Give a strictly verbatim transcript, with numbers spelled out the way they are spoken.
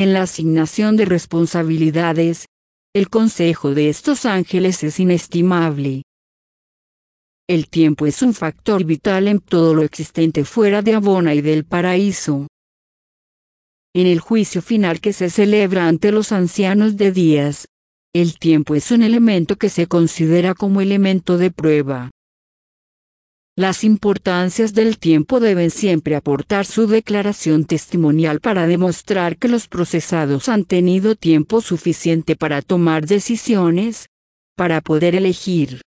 En la asignación de responsabilidades, el consejo de estos ángeles es inestimable. El tiempo es un factor vital en todo lo existente fuera de Abona y del paraíso. En el juicio final que se celebra ante los ancianos de días, el tiempo es un elemento que se considera como elemento de prueba. Las importancias del tiempo deben siempre aportar su declaración testimonial para demostrar que los procesados han tenido tiempo suficiente para tomar decisiones, para poder elegir.